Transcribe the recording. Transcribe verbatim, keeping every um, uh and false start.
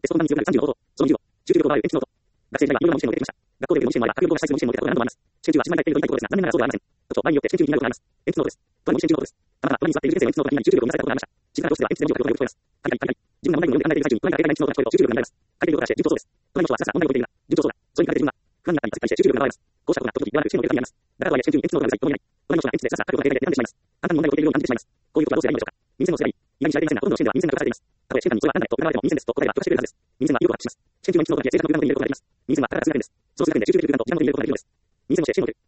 テスト本番に必要となるさんじゅうの方法、そのにじゅうを、集中力を奪う鉛筆ノート。学生時代はいろいろな模試験を受けてきました。学校レベルの模試験もあれば、学業動画した質問試験も受けたことが何度もあります。試験中は静まり返っていると言いたいところですが、残念ながらそうではありません。特徴、場合によって試験中に気になることがあります。鉛筆ノートです。とはに模試験中ノートです。たまたま隣に座っている先生の鉛筆ノートが気になり集中力を乱されたことがありました。静かな教室では鉛筆で文字を書くことがよく聞こえます。カリカリカリカリ。自分が問題文を読んで考えている最中に、隣から軽快な鉛筆ノートが聞こえると集中力が乱れます。書いていることからして順調そうです。隣の人はさささ問題を解いているが、順調そうだ。それに比べて自分は、不安になったり焦ったりして集中力が乱れます。こうしたことが時々ではなく試験の結果になります。だからとはいえ試験中に鉛筆ノートがうるさいとも言えない。隣の人は鉛筆でさささ書くことが平坦で選んでしまいます。簡単に問題を解いているように感じてしまいます。こういう時はどうすればいいのでしょうか。耳栓をすればいい。意外に知られていませんが、ほとんどの試験では耳栓が隠されています。たとえ試験官にそれはわかんないと疑われても耳栓ですと答えれば許してくれるはずです。耳栓は有効を発揮します。試験中の鉛筆ノートには正確なプログラムを入れることができます。耳栓はただ数だけです。その数だけで集中できる空間と平のと入れることができるのです。耳栓をして試験を受ける。